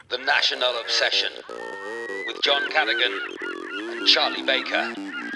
The National Obsession with John Cadogan and Charlie Baker.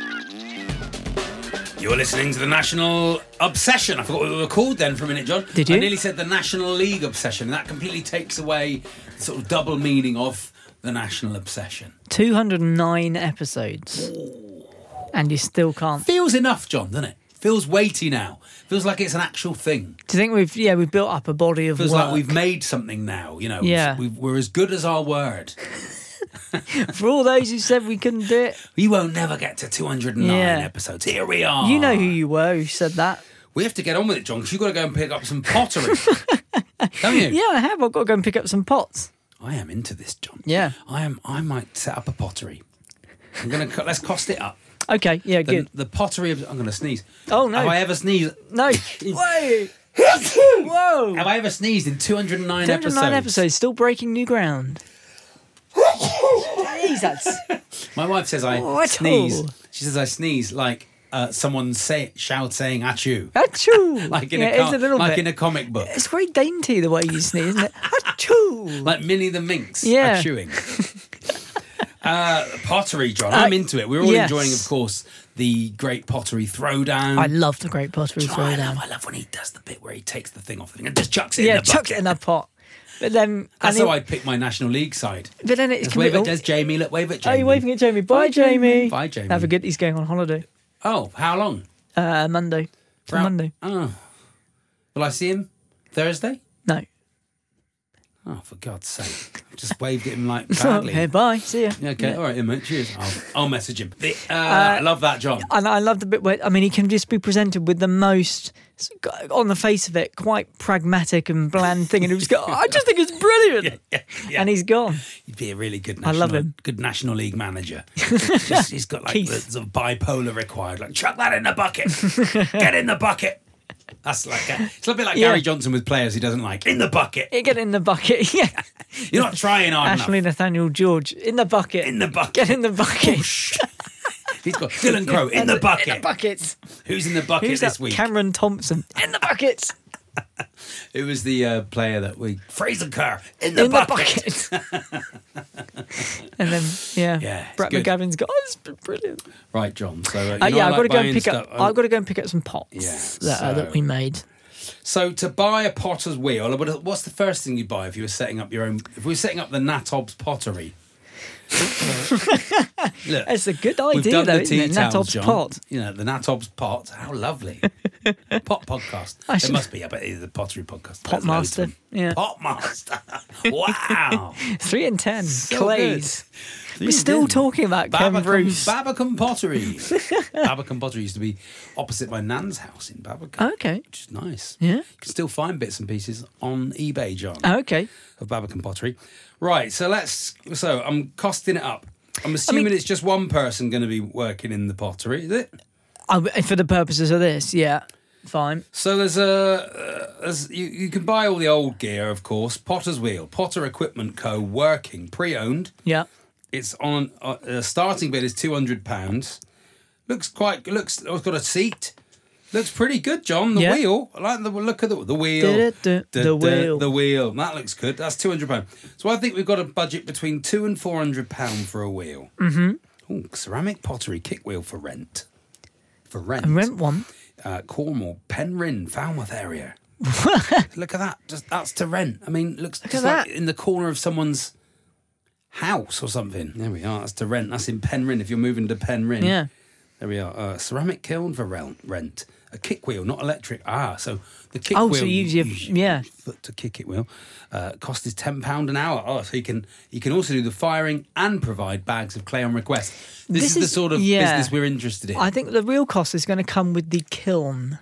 You're listening to the National Obsession. I forgot what we were called then for a minute, John. Did you? I nearly said the National League Obsession. That completely takes away the sort of double meaning of the National Obsession. 209 episodes. And you still can't. Feels enough, John, doesn't it? Feels weighty now. Feels like it's an actual thing. Do you think we've built up a body of Feels work? like we've made something now, you know. Yeah. We're as good as our word. For all those who said we couldn't do it. We won't never get to 209 episodes. Here we are. You know who you were who said that. We have to get on with it, John, because you've got to go and pick up some pottery. Don't you? Yeah, I have. I've got to go and pick up some pots. I am into this, John. Yeah. I might set up a pottery. Let's cost it up. Okay, yeah, good. The pottery of... I'm going to sneeze. Oh, no. Have I ever sneezed? No. Wait. Whoa. Have I ever sneezed in 209 episodes? 209 episodes, still breaking new ground. Jeez, that's... My wife says I sneeze. She says I sneeze like someone saying achoo. Achoo. Like in in a comic book. It's very dainty the way you sneeze, isn't it? Achoo. Like Minnie the Minx Yeah. achooing. Pottery, John. I'm into it. We're all enjoying, of course, the Great Pottery Throwdown. I love the Great Pottery Throwdown. I love when he does the bit where he takes the thing off the thing and just chucks it in the bucket. chucks it in the pot. But then... That's how I pick my National League side. But then it's... There's Jamie. Look, wave at Jamie. Oh, you're waving at Jamie. Bye, Jamie. Bye, Jamie. Have a good... He's going on holiday. Oh, how long? Monday. From Monday. Oh. Will I see him Thursday? No. Oh, for God's sake. Just waved at him like badly. Okay, bye. See ya. Yeah, okay, all right, mate. Cheers. I'll message him. I love that, John. And I love the bit where, I mean, he can just be presented with the most, on the face of it, quite pragmatic and bland thing. And he was go, I just think it's brilliant. Yeah. And he's gone. He'd be a really good I love him. Good National League manager. He's got like the sort of bipolar required. Like, chuck that in the bucket. Get in the bucket. That's like it's a bit like Gary Johnson with players he doesn't like. In the bucket. Get in the bucket. Yeah. You're not trying hard Ashley enough. Nathaniel George. In the bucket. In the bucket. Get in the bucket. He's got Dylan Crowe in the bucket. In the buckets. Who's in the bucket Who's this that? week? Cameron Thompson. In the buckets. It was the player that we... Fraser Kerr in the bucket. And then, Brett McGavin's got... Oh, it's been brilliant. Right, John. So, I've got to go and pick up... I've got to go and pick up some pots that we made. So to buy a potter's wheel, what's the first thing you buy if you were setting up your own... If we were setting up the Natob's pottery... Look, it's a good idea, though, isn't it? Natob's pot. You know, the Natob's pot. How lovely. Pot podcast. There must be, I bet it's the pottery podcast. Potmaster. Yeah. Potmaster. Wow. 3 in 10. So Clays. We're still talking about Ken Bruce. Babacombe Pottery. Babacombe Pottery used to be opposite my nan's house in Babacombe. Okay. Which is nice. Yeah. You can still find bits and pieces on eBay, John. Okay. Of Babacombe Pottery. Right, so I'm costing it up. I'm assuming it's just one person going to be working in the pottery, is it? For the purposes of this, yeah. Fine. So you can buy all the old gear, of course. Potter's Wheel, Potter Equipment Co. working, pre-owned. Yeah. It's on starting bid is £200. It's got a seat. Looks pretty good, John. The wheel. I like the look of the wheel. The wheel. The wheel. That looks good. That's £200. So I think we've got a budget between £200 and £400 for a wheel. Mm-hmm. Ooh, ceramic pottery kick wheel for rent. For rent. And rent one. Cornwall, Penryn, Falmouth area. Look at that. That's to rent. I mean, looks just like in the corner of someone's house or something. There we are. That's to rent. That's in Penryn. If you're moving to Penryn. Yeah. There we are. Ceramic kiln for rent. A kick wheel, not electric. So the kick wheel. Oh, so you use your foot to kick it wheel. Cost is £10 an hour. Oh, so you can also do the firing and provide bags of clay on request. This is the sort of business we're interested in. I think the real cost is going to come with the kiln.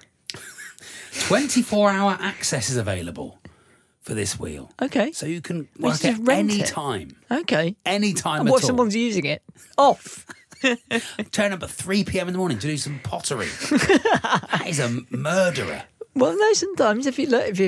24-hour access is available for this wheel. Okay. So you can work at any time. Okay. Any time at all. What someone's using it? Off. Turn up at 3 p.m. in the morning to do some pottery. That is a murderer. Well, no. Sometimes if you're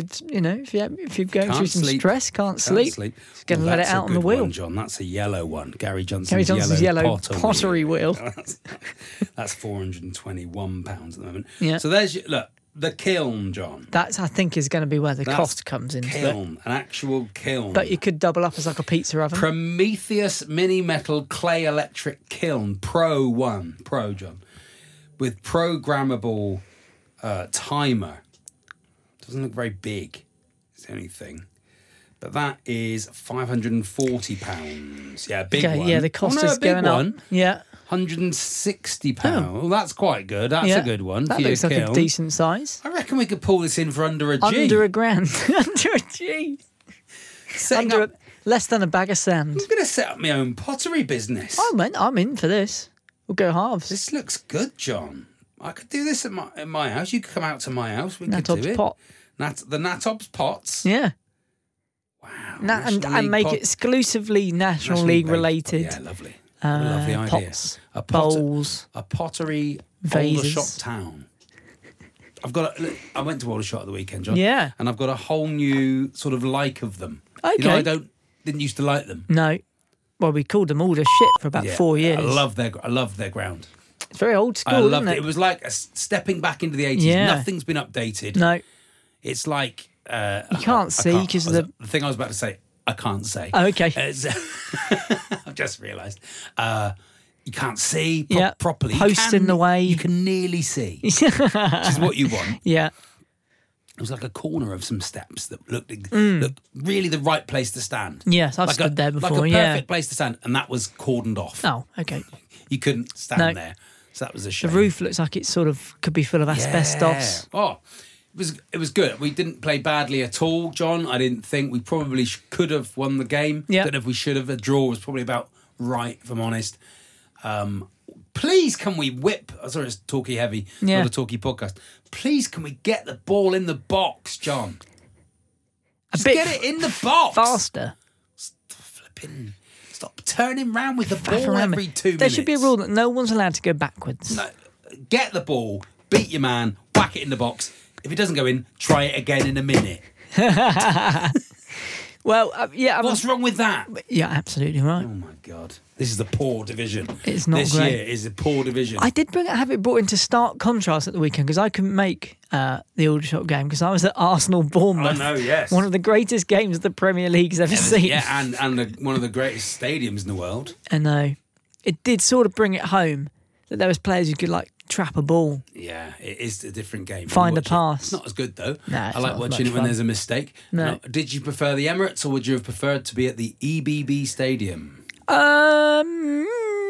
going through some stress, can't sleep. Just going to let it out on the wheel. One, John, that's a yellow one. Gary Johnson's yellow pottery wheel. That's £421 at the moment. Yeah. So there's look. the kiln, John. That's, I think, is going to be where the cost comes into kiln, an actual kiln. But you could double up as like a pizza oven. Prometheus Mini Metal Clay Electric Kiln Pro, John, with programmable timer. Doesn't look very big. It's the only thing. But that is £540. Yeah, big one. Yeah, the cost is going up. Yeah. £160. Well, that's quite good. That's a good one. That for looks your like kiln. a decent size. I reckon we could pull this in for under a G. Under a grand. Under a G. Less than a bag of sand. I'm going to set up my own pottery business. I'm in for this. We'll go halves. This looks good, John. I could do this at my house. You could come out to my house. We could Natob's do it. pot. The Natob's pots. Yeah. Wow. And make it exclusively National League related. Yeah, lovely. Lovely idea. Pots, bowls, a pottery vases. Aldershot town. I went to Aldershot at the weekend, John. Yeah. And I've got a whole new sort of like of them. Okay. You know, didn't used to like them. No. Well, we called them Alder shit for about 4 years. I love their ground. It's very old school, I loved isn't it. It was like stepping back into the 80s. Yeah. Nothing's been updated. No. It's like... you can't see because the thing I was about to say, I can't say. Oh, okay. I've just realised. You can't see properly. Posts in the way. You can nearly see, which is what you want. Yeah. It was like a corner of some steps that looked really the right place to stand. Yes, I've stood there before. Like a perfect place to stand, and that was cordoned off. Oh, okay. You couldn't stand there, so that was a shame. The roof looks like it sort of could be full of asbestos. Yeah. Oh, it was good. We didn't play badly at all, John. I didn't think we probably could have won the game. Yeah. Don't know if we should have. A draw was probably about right, if I'm honest. Please, can we whip... Sorry, it's Talkie Heavy, not a Talkie podcast. Please, can we get the ball in the box, John? Just get it in the box. Faster. Stop turning round with the ball every 2 minutes. There should be a rule that no one's allowed to go backwards. No, get the ball, beat your man, whack it in the box. If it doesn't go in, try it again in a minute. Well, What's wrong with that? Yeah, absolutely right. Oh, my God. This is a poor division. It's not this great. This year is a poor division. I did have it brought into stark contrast at the weekend because I couldn't make the Aldershot game because I was at Arsenal-Bournemouth. I know, yes. One of the greatest games the Premier League's ever seen. Yeah, and one of the greatest stadiums in the world. I know. It did sort of bring it home that there was players who could, like, trap a ball. Yeah, it is a different game. Find a pass. It's not as good, though. No, I like watching it when there's a mistake. No. Now, did you prefer the Emirates or would you have preferred to be at the EBB Stadium? Come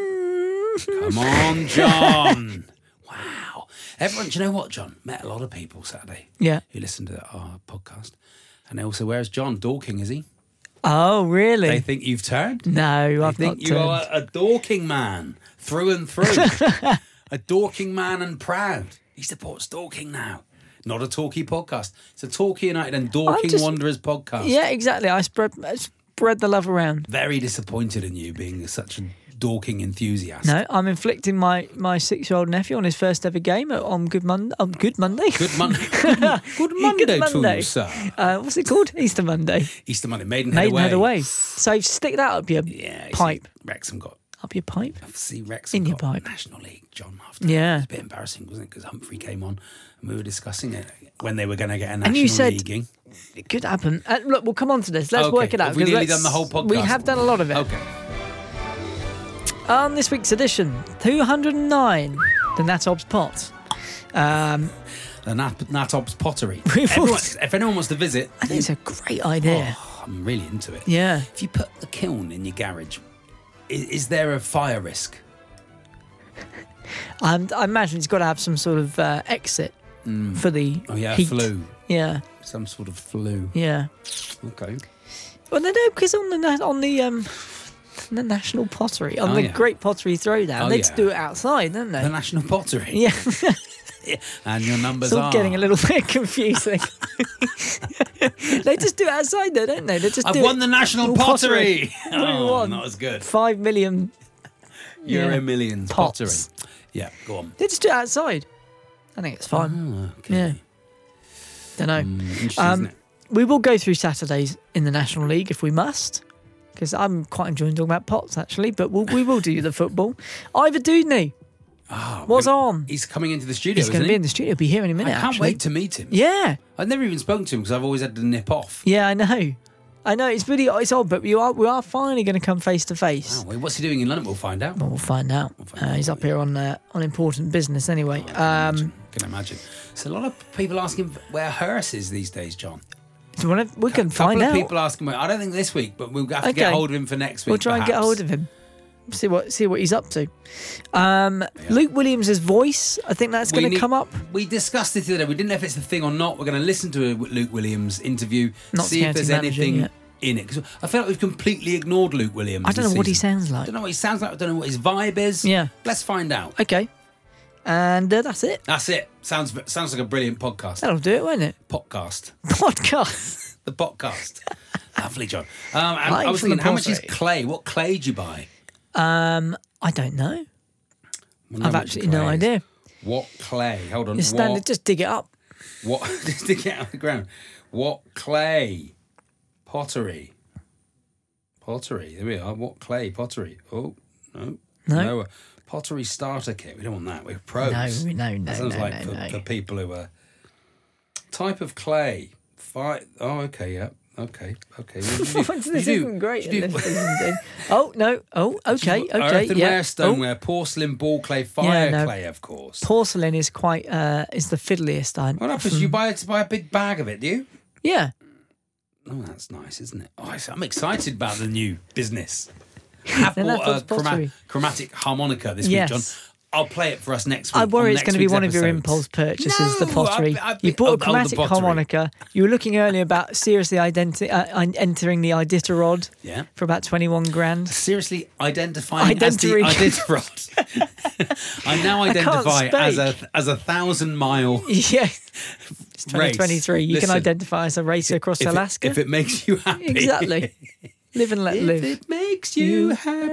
on, John. Wow. Everyone, do you know what, John? Met a lot of people Saturday. Yeah. Who listened to our podcast. And they also, where's John? Dorking, is he? Oh, really? They think you've turned? No, I've not turned. You are a Dorking man through and through. A Dorking man and proud. He supports Dorking now. Not a Torquay podcast. It's a Torquay United and Dorking Wanderers podcast. Yeah, exactly. I spread the love around. Very disappointed in you being such a Dorking enthusiast. No, I'm inflicting my 6-year-old nephew on his first ever game on Good Monday. Good Monday. Good Monday. Good Monday to you, sir. What's it called? Easter Monday. Easter Monday. Maidenhead Away. So stick that up your pipe. Wrexham got... Up your pipe? See, Wrexham in your got pipe. National League, John, after. Yeah. It was a bit embarrassing, wasn't it? Because Humphrey came on and we were discussing it when they were going to get a National and you said, Leaguing. It could happen. Look, we'll come on to this. Let's work it out. Have we nearly done the whole podcast? We have done a lot of it. Okay. On this week's edition, 209, the Natob's Pot. The Natob's Pottery. If anyone wants to visit... I think it's a great idea. Oh, I'm really into it. Yeah. If you put the kiln in your garage, is there a fire risk? I imagine it's got to have some sort of exit for the heat. Flue. Yeah. Some sort of flue. Yeah. Okay. Well, no, because on the National Pottery, on the Great Pottery Throwdown, they just do it outside, don't they? The National Pottery? Yeah. And your numbers it's all getting a little bit confusing. They just do it outside though, don't they? I've won the National Pottery. What do you want? Not as good. 5 million Euro millions pots. Pottery. Yeah, go on. They just do it outside. I think it's fine. Oh, okay. Yeah. Don't know. Interesting, isn't it? We will go through Saturdays in the National League if we must, because I'm quite enjoying talking about pots actually. But we will do the football. Ivor Dudney What's on? He's coming into the studio. He's going to be in the studio. He'll be here in a minute. I can't actually. wait to meet him. Yeah. I've never even spoken to him because I've always had to nip off. Yeah, I know. It's odd, but we are finally going to come face to face. Wow, what's he doing in London? We'll find out. Well, we'll find out. He's up here on important business anyway. I can imagine. So a lot of people asking where Hearst is these days, John. So we can find out. A couple of people asking where. I don't think this week, but we'll have to get hold of him for next week. We'll try and get hold of him. See what he's up to. Luke Williams' voice, I think that's going to come up. We discussed it the other day. We didn't know if it's the thing or not. We're going to listen to a Luke Williams interview, see if there's anything in it. Because I feel like we've completely ignored Luke Williams. I don't know what he sounds like. I don't know what he sounds like. I don't know what his vibe is. Yeah. Let's find out. Okay. And that's it. That's it. Sounds like a brilliant podcast. That'll do it, won't it? Podcast. The podcast. Lovely, John. I was thinking, how much is clay? What clay did you buy? I don't know. I've actually no idea. What clay? Hold on. It's standard. Just dig it up. What? Just dig it out of the ground. What clay? Pottery. There we are. What clay? Pottery. Oh no. Pottery starter kit. We don't want that. We're pros. No. That sounds like for people who are type of clay. Oh, okay. Yeah. Okay. This isn't great. Oh, no. Oh, okay. Earthenware, stoneware, porcelain, ball clay, clay, of course. Porcelain is quite is the fiddliest. What happens? You buy a big bag of it, do you? Yeah. Oh, that's nice, isn't it? Oh, I'm excited about the new business. I've bought a chromatic harmonica this week, John. I'll play it for us next week. I worry it's going to be one of your impulse purchases, the pottery. You bought a chromatic harmonica. You were looking earlier about seriously entering the Iditarod for about 21 grand. Seriously identifying as the Iditarod. I now identify as a 1,000-mile Yeah. It's 2023. You can identify as a racer across Alaska. If it makes you happy. Exactly. Live and let live. If it makes you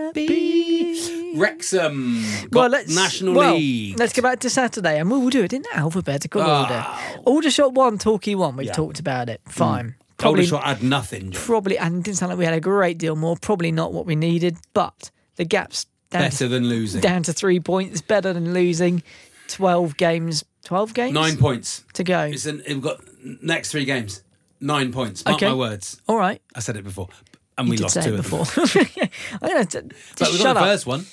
happy. Wrexham National League. Let's go back to Saturday, and we'll do it in alphabetical order. Aldershot 1, Torquay 1. We've talked about it. Fine. Aldershot had nothing. Probably, and it didn't sound like we had a great deal more. Probably not what we needed, but the gap's better than losing. Down to 3 points. Better than losing. 12 games. 12 games? 9 points. To go. We've got next 3 games. 9 points. Mark my words. All right. I said it before. And we lost 2 before. I'm going to but we got the first one.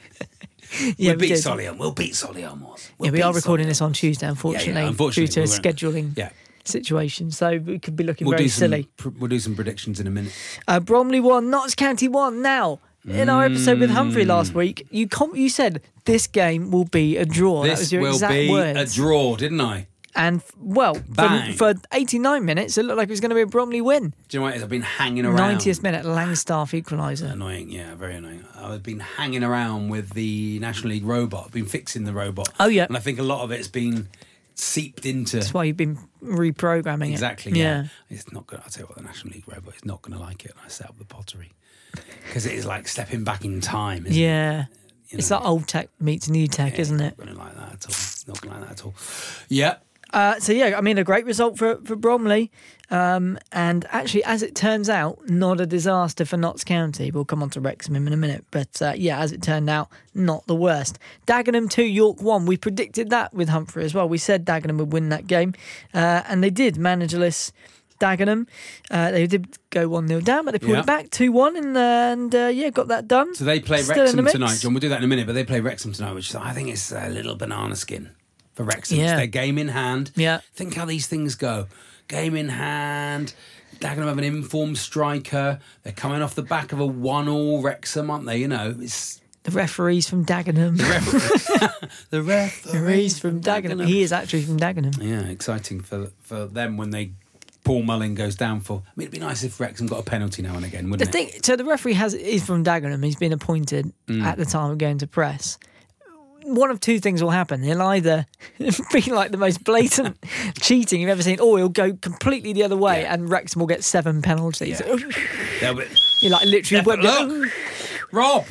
Yeah, we'll beat Solihull. We are recording this on Tuesday, unfortunately, due to a scheduling situation. So we could be looking very silly. We'll do some predictions in a minute. Bromley 1, Notts County 1. Now, in our episode with Humphrey last week, you said this game will be a draw. That was your exact words. This will be a draw, didn't I? And, for 89 minutes, it looked like it was going to be a Bromley win. Do you know what it is? I've been hanging around. 90th minute, Langstaff equaliser. Annoying, yeah, very annoying. I've been hanging around with the National League robot. I've been fixing the robot. Oh, yeah. And I think a lot of it's been seeped into... That's why you've been reprogramming it. Exactly, yeah. It's not good. I'll tell you what, the National League robot is not going to like it when I set up the pottery. Because it is like stepping back in time, isn't it? It's that old tech meets new tech, isn't it? Not going to like that at all. Not going to like that at all. Yeah. A great result for Bromley. And actually, as it turns out, not a disaster for Notts County. We'll come on to Wrexham in a minute. But as it turned out, not the worst. Dagenham 2, York 1. We predicted that with Humphrey as well. We said Dagenham would win that game. And they did, managerless Dagenham. They did go 1-0 down, but they pulled it back 2-1 and got that done. So they play Wrexham tonight, John. We'll do that in a minute, but they play Wrexham tonight, which I think is a little banana skin for Wrexham. It's their game in hand. Yeah. Think how these things go. Game in hand. Dagenham have an informed striker. They're coming off the back of a 1-1 Wrexham, aren't they? You know, it's... The referee's from Dagenham. The referee's from Dagenham. He is actually from Dagenham. Yeah, exciting for them when Paul Mullin goes down for... I mean, it'd be nice if Wrexham got a penalty now and again, wouldn't it? So the referee is from Dagenham. He's been appointed at the time of going to press. One of two things will happen. He'll either be like the most blatant cheating you've ever seen, or he'll go completely the other way and Wrexham will get 7 penalties. Yeah. You're like literally... Look! Rob,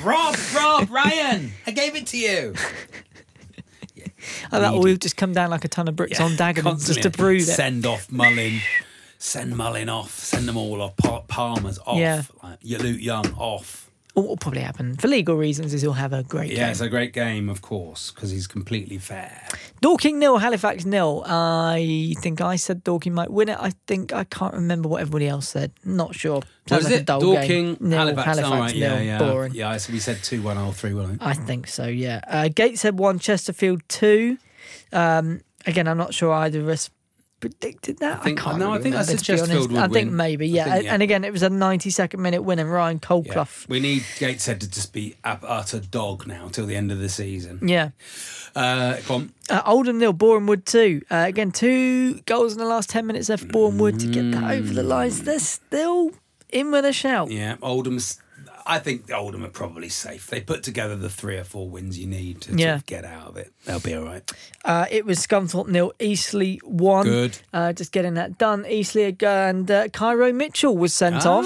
Ryan, I gave it to you. And that will just come down like a ton of bricks on Dagenham just to prove it. Send off Mullin. Send Mullin off. Send them all off. Palmer's off. Yeah. Luke Young off. what will probably happen for legal reasons is he'll have a great game. Yeah, it's a great game, of course, because he's completely fair. Dorking 0, Halifax 0. I think I said Dorking might win it. I can't remember what everybody else said. Not sure. Sounds like a dull Dorking, game. Halifax. All right, 0, yeah. boring. Yeah, so we said 2-1 or 3-1. I think so, yeah. Gateshead 1, Chesterfield 2. Again, I'm not sure either of us predicted that. I can't I think I said Chesterfield would win. I think maybe, yeah. And again, it was a 92nd minute win and Ryan Coldclough. Yeah. We need Gateshead to just be utter dog now till the end of the season. Yeah. Go on. Oldham 0, Bournemouth 2. Again, 2 goals in the last 10 minutes there for Bournemouth to get that over the lines. They're still in with a shout. Yeah, I think Oldham are probably safe. They put together the 3 or 4 wins you need to sort of get out of it. They'll be all right. It was Scunthorpe 0, Eastleigh 1. Good. Just getting that done. Eastleigh and Cairo Mitchell was sent off.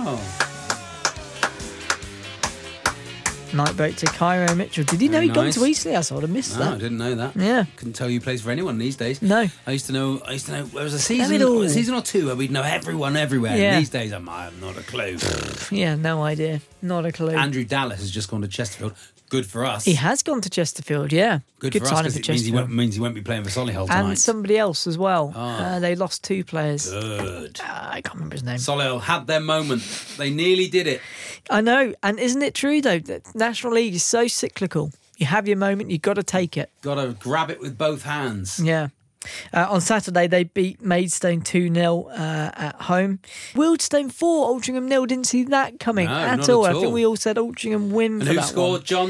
Night boat to Cairo Mitchell. Did he know he'd gone to Eastleigh? I sort of missed that. I didn't know that. Yeah. Couldn't tell you plays for anyone these days. No. I used to know there was a season or 2 where we'd know everyone everywhere. Yeah. And these days I have not a clue. Yeah, no idea. Not a clue. Andrew Dallas has just gone to Chesterfield. Good for us. He has gone to Chesterfield, yeah. Good for us, signing because it means he won't be playing for Solihull tonight. And somebody else as well. They lost 2 players. Good. I can't remember his name. Solihull had their moment. They nearly did it. I know. And isn't it true, though, that National League is so cyclical? You have your moment, you've got to take it. Got to grab it with both hands. Yeah. On Saturday, they beat Maidstone 2-0 at home. Wealdstone 4, Altrincham 0. Didn't see that coming at all. I think we all said Altrincham win for that one. And who scored, John?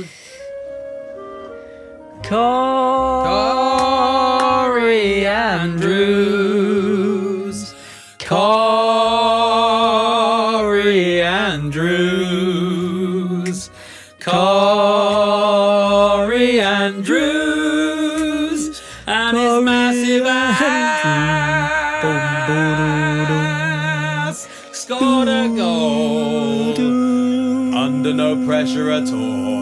Corey Andrews. Corey Andrews. Corey Andrews. And his massive ass scored a goal under no pressure at all.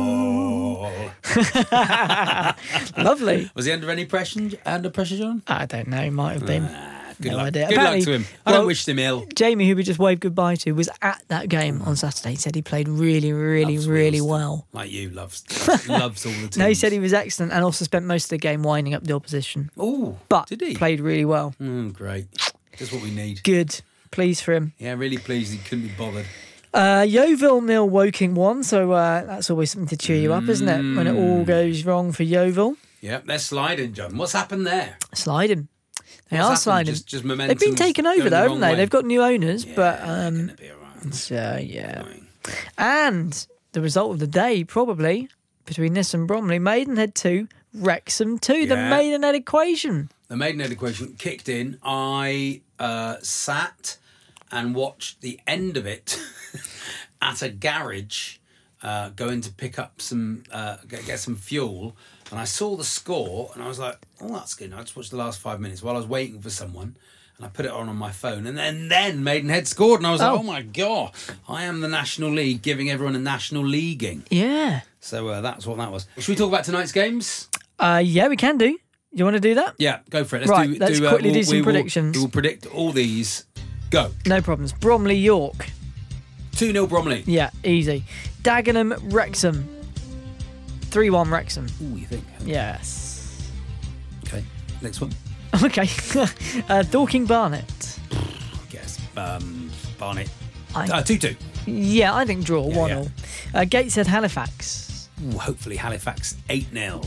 Lovely. Was he under any pressure, John? I don't know. Might have been. Good no luck. idea. Good luck to him. I don't wish him ill. Jamie, who we just waved goodbye to, was at that game on Saturday. He said he played really, really, really well. Like you, loves all the teams. No, he said he was excellent and also spent most of the game winding up the opposition. Oh, but did he? Played really well. Great. Just what we need. Good. Pleased for him. Yeah, really pleased he couldn't be bothered. Yeovil 0, Woking 1. So that's always something to cheer you up, isn't it? When it all goes wrong for Yeovil. Yeah, they're sliding, John. What's happened there? Sliding. They are sliding. Just momentum. They've been taken over though, haven't they? Way. They've got new owners, yeah, but gonna be all right. So yeah. And the result of the day probably between this and Bromley, Maidenhead 2, Wrexham 2. Yeah. The Maidenhead equation. The Maidenhead equation kicked in. I sat and watched the end of it at a garage, going to pick up some get some fuel. And I saw the score and I was like, oh, that's good. I just watched the last 5 minutes while I was waiting for someone. And I put it on my phone. And then Maidenhead scored. And I was like, oh, my God. I am the National League giving everyone a National Leaguing. Yeah. So that's what that was. Should we talk about tonight's games? Yeah, we can do. You want to do that? Yeah, go for it. Let's quickly do some predictions. We will predict all these. Go. No problems. Bromley, York. 2-0 Bromley. Yeah, easy. Dagenham, Wrexham. 3-1 Wrexham. Ooh, you think? Yes. Okay, next one. Okay. Dorking, Barnet. Guess. Barnet. 2-2. Yeah, I think draw, 1-0. Gateshead, Halifax. Ooh, hopefully Halifax 8-0.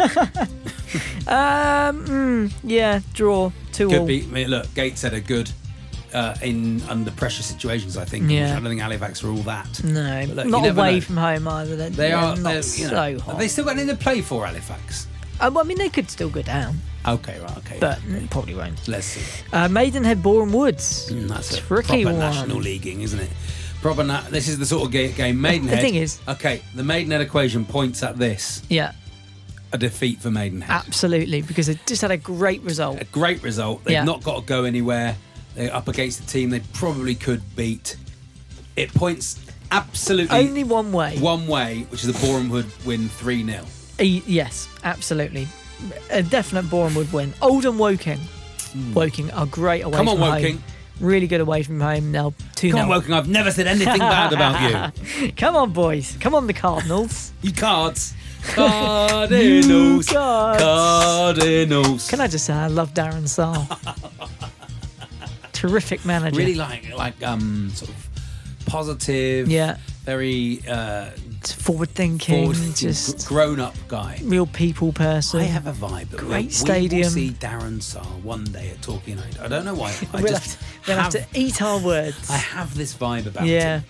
Yeah, draw, 2-2. Could be. I mean, look, Gateshead are good in under pressure situations, I think. Yeah. I don't think Halifax are all that. No, look, not away from home either. They are not so hot. Have they still got anything to play for, Halifax? Well, I mean, they could still go down. Okay, right, okay. But probably won't. Let's see. Maidenhead, Boreham Woods. That's a tricky proper one. National Leaguing, isn't it? This is the sort of game Maidenhead. The thing is... Okay, the Maidenhead equation points at this. Yeah. A defeat for Maidenhead. Absolutely, because they just had a great result. A great result. They've not got to go anywhere. They're up against a team they probably could beat. It points absolutely... Only one way. One way, which is a Boreham Wood win 3-0. Yes, absolutely. A definite Boreham Wood win. Oldham, Woking. Woking are great away from home. Come on, Woking. Really good away from home. Now 2-0. Come on, Woking. I've never said anything bad about you. Come on, boys. Come on, the Cardinals. You cards. Cardinals. Cardinals. Can I just say I love Darren Sarll. Terrific manager. Really like sort of positive. Yeah. Very forward thinking. Just grown up guy. Real people person. I have a vibe. Great stadium. We will see Darren Sarll one day at Torquay United. I don't know why. We'll have to eat our words. I have this vibe about him.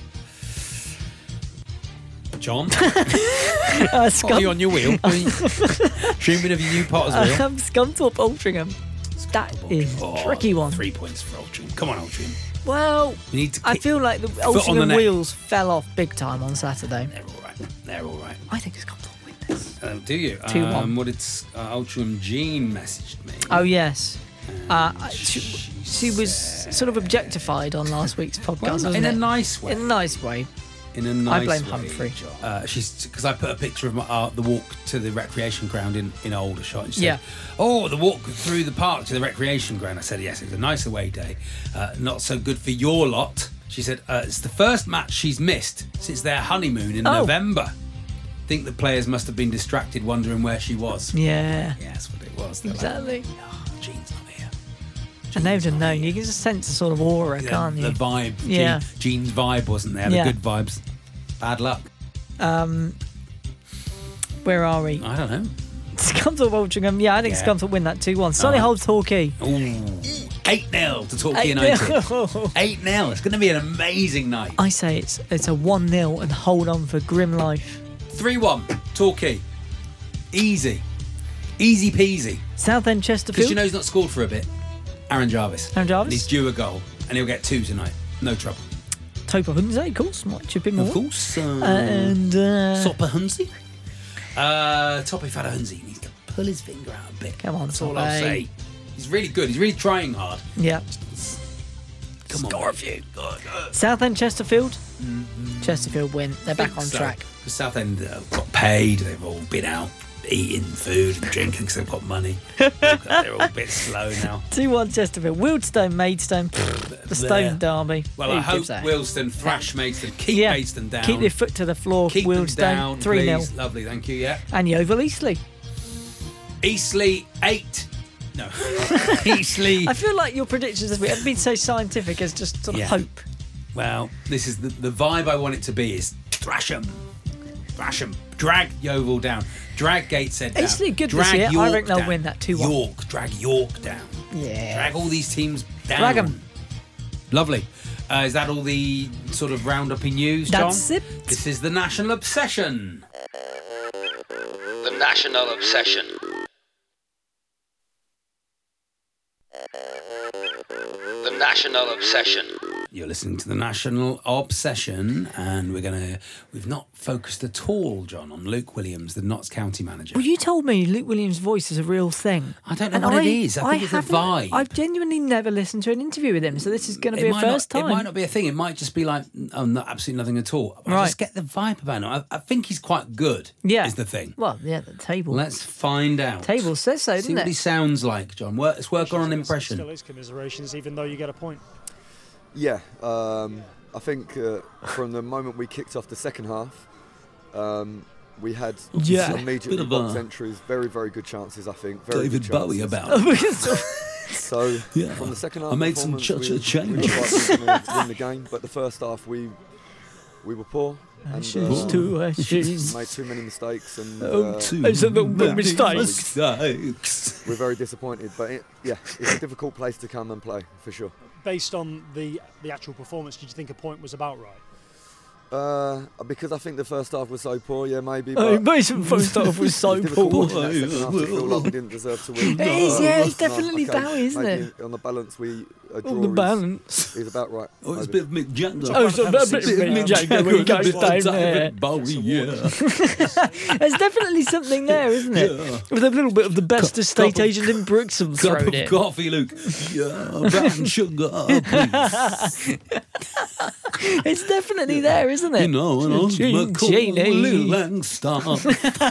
John, are you on your wheel? Dreaming of your new Potter's wheel. Scunthorpe Altrincham. That is a tricky one. 3 points for Altrincham. Come on, Altrincham. Well, we need to I feel like the Altrincham wheels fell off big time on Saturday. They're all right. I think Scunthorpe win this. Do you? 2-1. What did Altrincham Jean messaged me? Oh, yes. She was sort of objectified on last week's podcast, wasn't it? In a nice way. In a nice way. In a nice way. I blame Humphrey. She's because I put a picture of the walk to the recreation ground in Aldershot. And she said, "Oh, the walk through the park to the recreation ground." I said, "Yes, it was a nice away day. Not so good for your lot." She said, "It's the first match she's missed since their honeymoon in November. Think the players must have been distracted, wondering where she was." Yeah, that's what it was. Exactly. Jean's not here. And they would have known. You can just sense a sort of aura, can't you? The vibe. Yeah. Jean's vibe wasn't there. The good vibes. Bad luck. Where are we? I don't know. Scunthorpe Altrincham. Yeah, I think Scunthorpe win that 2-1. Solihull Torquay. 8-0 to Torquay United. 8-0. It's going to be an amazing night. I say it's a 1-0 and hold on for grim life. 3-1 Torquay. Easy peasy. Southend Chesterfield. Because you know he's not scored for a bit. Aaron Jarvis. And he's due a goal, and he'll get 2 tonight. No trouble. Topa Hunze, of course, might chip in more. Of course. And Sopa Hunze. Topi Fada Hunze needs to pull his finger out a bit. Come on, that's all I'll say. He's really good. He's really trying hard. Yeah. Come on. Score a few. Southend Chesterfield. Mm-hmm. Chesterfield win. They're back on track. Because Southend got paid. They've all been out eating food and drinking because they've got money. They're all a bit slow now. 2-1 Chesterfield. Wealdstone, Maidstone. The Stone Derby. Well, I hope Wealdstone thrash Maidstone. Keep Maidstone down. Keep their foot to the floor. Keep Wealdstone, them down, 3-0. Lovely, thank you, yeah. And Yeovil Eastleigh. Eastleigh 8. No. Eastleigh. I feel like your predictions this week have been so scientific as just sort of hope. Well, this is the vibe I want it to be is thrash 'em. Thrash 'em. Drag Yeovil down. Drag Gateshead down. Eastleigh good drag this year. York I reckon they'll down. win that 2-1. Drag York down. Yeah. Drag all these teams down. Drag 'em. Lovely. Is that all the sort of roundup-y news, John? That's it. This is the National Obsession. The National Obsession. The National Obsession. You're listening to the National Obsession, and we've not focused at all, John, on Luke Williams, the Notts County manager. Well, you told me Luke Williams' voice is a real thing. I don't know what it is. I think it's a vibe. I've genuinely never listened to an interview with him, so this is going to be a first time. It might not be a thing. It might just be like, absolutely nothing at all. I just get the vibe about him. I think he's quite good, is the thing. Well, yeah, the table. Let's find out. Table says so, doesn't See it? what he sounds like, John. Let's work on an impression. Still is commiserations, even though you get a point. Yeah, I think from the moment we kicked off the second half, we had immediately box entries, very, very good chances, I think. Very David Bowie about So from the second half, I made some changes. We were going to win the game, but the first half we were poor. And, made too many mistakes, and it's a little bit mistakes. We're very disappointed, but it's a difficult place to come and play for sure. Based on the actual performance, did you think a point was about right? Because I think the first half was so poor, maybe. But the first half was so poor. I feel like we didn't deserve to win. It is, it's definitely Bowie, isn't it? On the balance, a draw on the balance is about right. Oh, it's a bit of Mick Jagger. Oh, it's a bit of Mick Jagger when he goes down there. Bowie, There's definitely something there, isn't it? Yeah. With a little bit of the best estate agent in Brixham thrown in. Cup of coffee, Luke. Yeah, brown sugar, please. It's definitely there, isn't it? You know, and Macaulay Langstaff.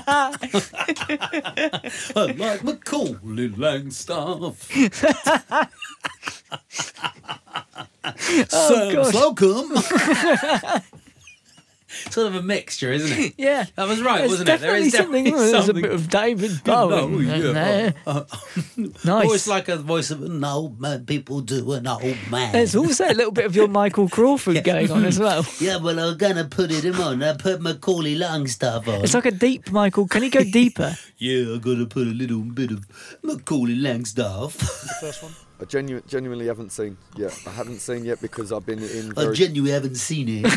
I like Macaulay Langstaff. gosh. Slocum. Sort of a mixture, isn't it? Yeah. That was right, wasn't it? There is definitely There's a something. bit of David Bowie. Nice. Always like a voice of an old man. People do an old man. There's also a little bit of your Michael Crawford going on as well. Yeah, well, I'm going to put it on. I put Macaulay Longstaff on. It's like a deep Michael. Can you go deeper? Yeah, I'm going to put a little bit of Macaulay Longstaff. The first one. I genuinely haven't seen yet. I haven't seen yet because I've been in. I genuinely haven't seen it.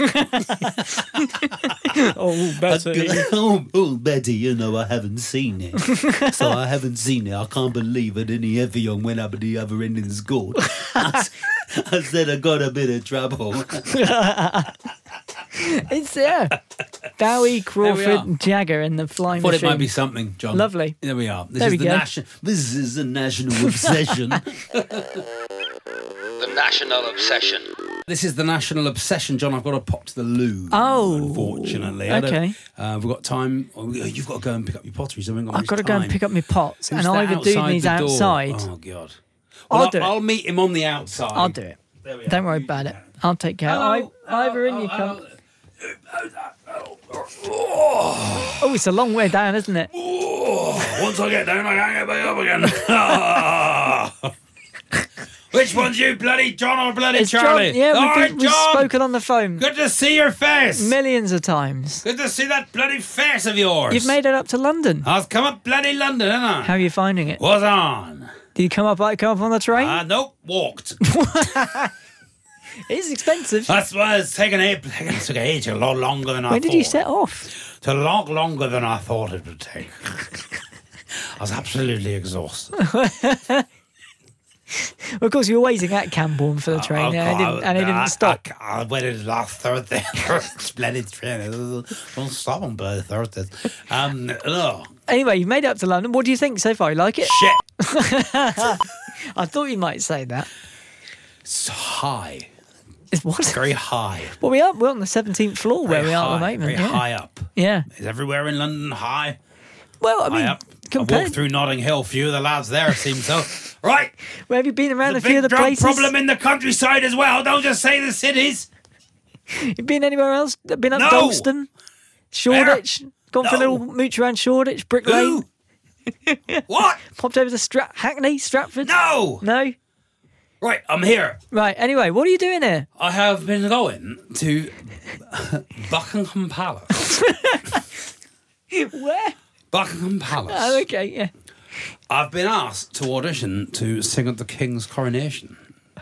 Oh, Betty. Oh, Betty, you know I haven't seen it. So I haven't seen it. I can't believe it. Any other young went up at the other end of the school. I said I got a bit of trouble. It's Bowie, Crawford, Jagger, and the Flying Thought Machine. it might be something, John. Lovely. There we are. There we go. This is a national obsession. The National Obsession. This is the national obsession, John. I've got to pop to the loo. Oh. Unfortunately. Okay. We've got time. You've got to go and pick up your pottery. So I've got to go and pick up my pots. Who's and that either dude needs the door? outside. Oh, God. Well, I'll do it. I'll meet him on the outside. I'll do it. There we are. Don't worry about it. I'll take care. Either in you come. Oh, it's a long way down, isn't it? Once I get down, I can't get back up again. Which one's you, bloody John or bloody It's Charlie? John. Yeah, All right, we've John. spoken on the phone Good to see your face. millions of times. Good to see that bloody face of yours. You've made it up to London. I've come up bloody London, haven't I? How are you finding it? Was on. Did you come up on the train? Nope, walked. It's expensive. That's why it's taken it took age a lot longer than I thought. When did you set off? It's a lot longer than I thought it would take. I was absolutely exhausted. Of course, you were waiting at Cambourne for the train, and it didn't stop. I waited last Thursday for a splendid train. It don't stop on bloody Thursdays. No. Anyway, you've made it up to London. What do you think so far? You like it? Shit. I thought you might say that. It's high. It's what? Very high. Well, we're on the 17th floor where we are at the moment. Very high up. Yeah. Is everywhere in London high? Well, I mean, I walked through Notting Hill. Few of the lads there seem so. Right. Where have you been around a There's few of the drug places? problem in the countryside as well. Don't just say the cities. You been anywhere else? Been up No. Dalston? Shoreditch? Gone for a No. little mooch around Shoreditch? Brick Lane? Who? What? Popped over to Hackney? Stratford? No. No? Right, I'm here. Right, anyway, what are you doing here? I have been going to Buckingham Palace. Where? Buckingham Palace. Oh, okay, yeah. I've been asked to audition to sing at the King's coronation.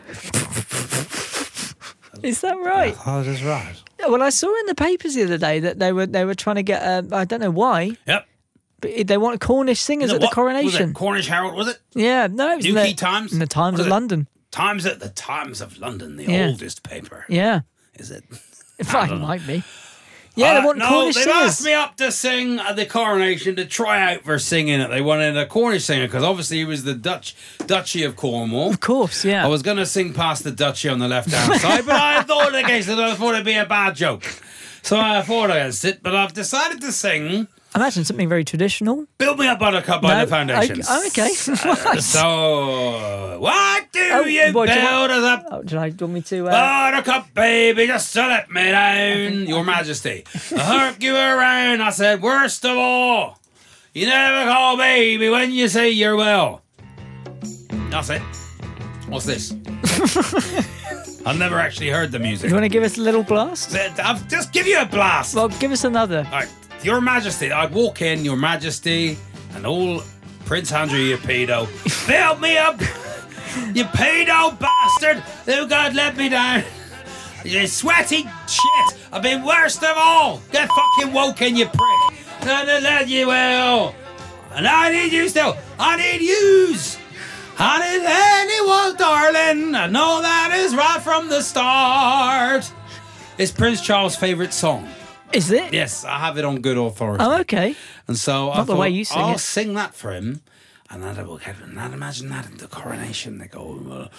Is that right? That is right. Well, I saw in the papers the other day that they were trying to get, I don't know why, Yep. but they want Cornish singers at the Was coronation. it Cornish Herald, was it? Yeah, no, it was New Key Times? in the Times Was of it? London. Times at the Times of London, the Yeah. oldest paper. Yeah, Is it? it don't know. might be. Yeah, they want no, Cornish they've singers. asked me up to sing at the coronation to try out for singing it. They wanted a Cornish singer because obviously he was the Duchy of Cornwall. Of course, yeah. I was going to sing past the Duchy on the left-hand side, but I thought against it. I thought it'd be a bad joke. So I fought against it, but I've decided to sing Imagine something very traditional. Build Me Up Buttercup by the Foundations. Okay. Right. So, what do you what, build do you us up? Oh, do you want me to... Buttercup, baby, just to let me down. Your Majesty. I hurt you around. I said, worst of all, you never call baby when you say you're well. That's it. What's this? I've never actually heard the music. you want to give us a little blast? I'll just give you a blast. Well, give us another. All right. Your Majesty, I'd walk in, Your Majesty, and old Prince Andrew, you pedo. Build me up, you pedo bastard. Oh, God, let me down. You sweaty shit. I've been worst of all. Get fucking woken, you prick. Let you well. And I need you still. I need yous. I need anyone, darling. I know that is right from the start. It's Prince Charles' favourite song. Is it? Yes, I have it on good authority. Oh, okay. And so I Not the thought, way you sing I'll it. sing that for him. And then we'll get, and I'd imagine that in the coronation. They go,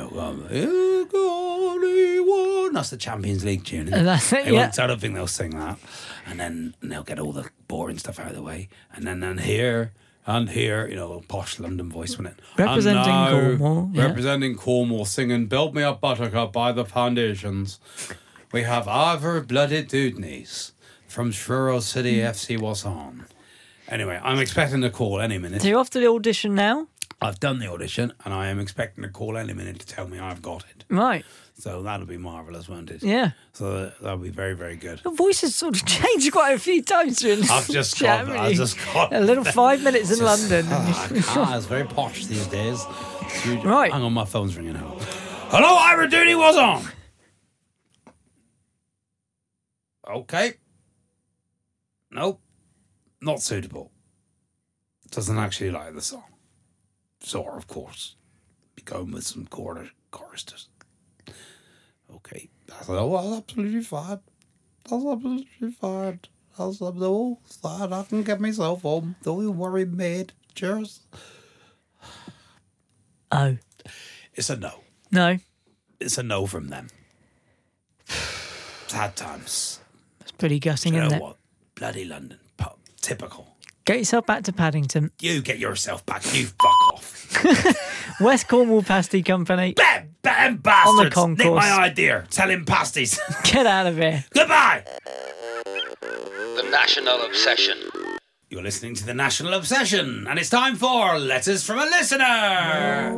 that's the Champions League tune. Isn't it? And that's it, They yeah. won't- I don't think they'll sing that. And then they'll get all the boring stuff out of the way. And then hear And here, posh London voice, wasn't it? Representing Cornwall. Yeah. Representing Cornwall, singing Build Me Up Buttercup by the Foundations. We have Ivor Blooded Dudneys from Truro City FC was on. Anyway, I'm expecting a call any minute. So you're off to the audition now? I've done the audition, and I am expecting a call any minute to tell me I've got it. Right. So that'll be marvellous, won't it? Yeah. So that'll be very, very good. Your voice has sort of changed quite a few times during this I've just got a little 5 minutes in London. It's very posh these days. Right. Hang on, my phone's ringing out. Hello, Ira Dooney was on. Okay. Nope. Not suitable. Doesn't actually like the song. Sort of course. Be going with some choristers. Okay. That's absolutely fine. That's absolutely fine. That's fine. I can get myself home. Don't you worry, mate. Cheers. Oh. It's a no. No. It's a no from them. Sad times. It's pretty gutting, You know isn't it? what? Bloody London. Typical. Get yourself back to Paddington. You get yourself back. You fuck off. West Cornwall Pasty Company. Bam bastards. On the concourse. Nick my idea. Selling pasties. Get out of here. Goodbye. The National Obsession. You're listening to The National Obsession, and it's time for Letters from a Listener.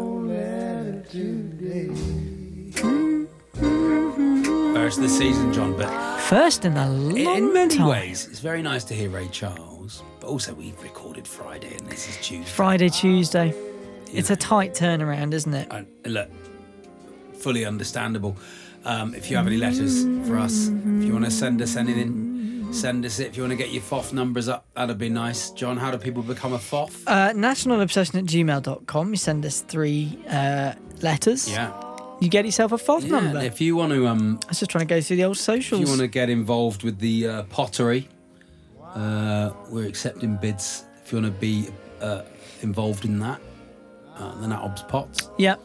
First this season, John, but First in a long in many time. ways, it's very nice to hear Ray Charles, but also we've recorded Friday, and this is Tuesday. Friday, Tuesday. It's a tight turnaround, isn't it? Look, fully understandable. If you have any letters for us, if you want to send us anything, send us it. If you want to get your FOF numbers up, that'd be nice. John, how do people become a FOF? Nationalobsession@gmail.com. You send us 3 letters. Yeah. You get yourself a FOF number. If you want to, I was just trying to go through the old socials. if you want to get involved with the pottery, we're accepting bids. If you want to be involved in that, the Nat Obs Pots. Yeah.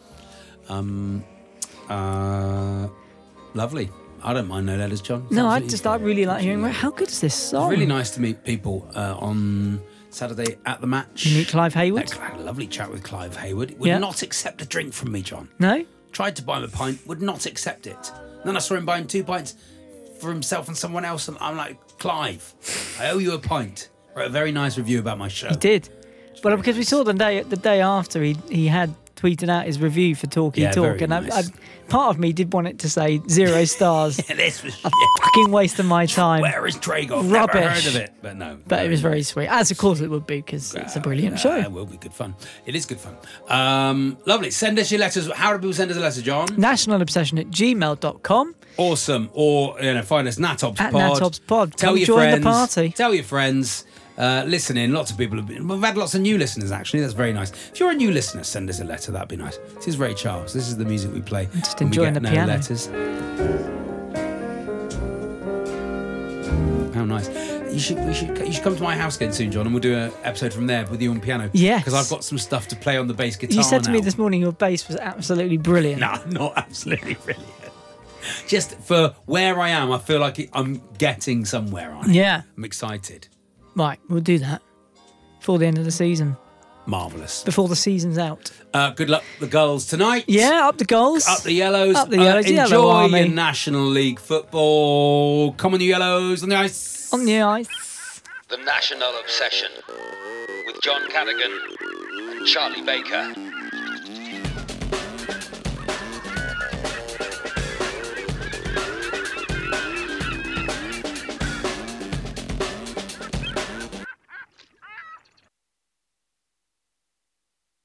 Lovely. I don't mind no letters, John. It's No, I absolutely really like hearing. How good is this song? It's really nice to meet people on Saturday at the match. You meet Clive Hayward? I had a lovely chat with Clive Hayward. Would not accept a drink from me, John. No? Tried to buy him a pint, would not accept it. Then I saw him buying 2 pints for himself and someone else, and I'm like, Clive, I owe you a pint. Wrote a very nice review about my show. He did. But because we saw the day after he had tweeted out his review for Talkie Talk, and nice. part of me did want it to say 0 stars. This was a fucking waste of my time. Where is Trago? Rubbish. Never heard of it, but no. But it was very sweet, as of course it would be, because it's a brilliant show. It will be good fun. It is good fun. Lovely. Send us your letters. How do people send us a letter, John? Nationalobsession@gmail.com. Awesome. Or find us Natobs At Pod. Natobs Pod. Tell Come your join friends. the party. Tell your friends. Listen in. Lots of people we've had lots of new listeners, actually. That's very nice. If you're a new listener, send us a letter. That'd be nice. This is Ray Charles. This is the music we play. Just when enjoying we get the no piano. letters. How nice. You should come to my house again soon, John, and we'll do an episode from there with you on piano. Yes. Because I've got some stuff to play on the bass guitar. You said to me now. this morning your bass was absolutely brilliant. No, not absolutely brilliant. Just for where I am, I feel like I'm getting somewhere on it. Yeah. I'm excited. Right, we'll do that before the end of the season. Marvellous. Before the season's out. Good luck, the girls, tonight. Yeah, up the goals. Up the Yellows. Up the Yellows. Enjoy Yellow Army. your National League football. Come on, the Yellows, on the ice. On the ice. The National Obsession with John Cadogan and Charlie Baker.